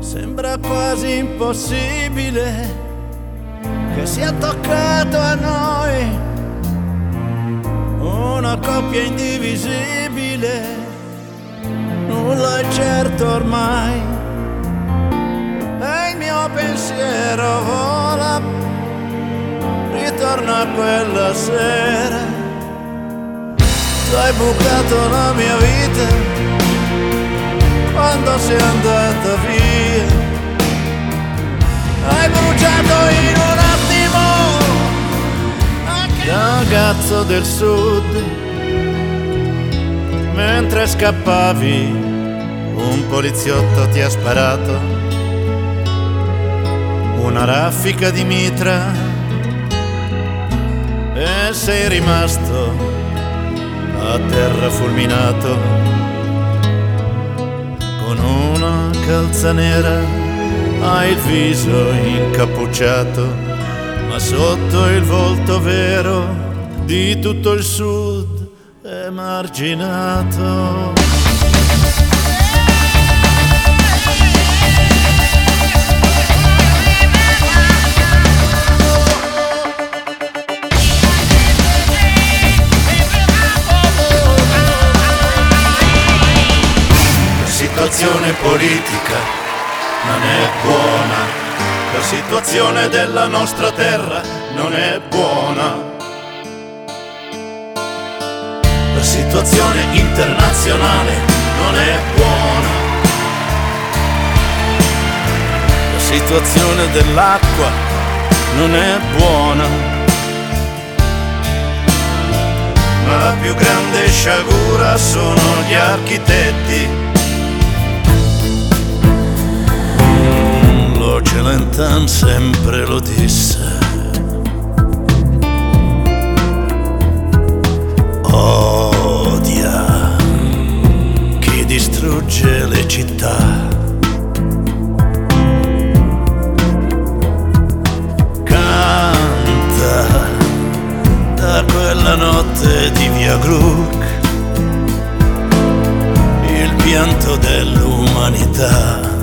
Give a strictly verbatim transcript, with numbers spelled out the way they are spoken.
Sembra quasi impossibile che sia toccato a noi, una coppia indivisibile, nulla è certo ormai. E il mio pensiero vola, ritorna a quella sera. Tu hai bucato la mia vita quando sei andata via. Hai bruciato in un attimo ragazzo del sud. Mentre scappavi un poliziotto ti ha sparato una raffica di mitra e sei rimasto a terra fulminato con una calza nera. Hai il viso incappucciato, ma sotto il volto vero di tutto il sud emarginato. La situazione politica non è buona, la situazione della nostra terra non è buona, la situazione internazionale non è buona, la situazione dell'acqua non è buona, ma la più grande sciagura sono gli architetti. Celentano sempre lo disse: odia chi distrugge le città. Canta da quella notte di Via Gluck il pianto dell'umanità.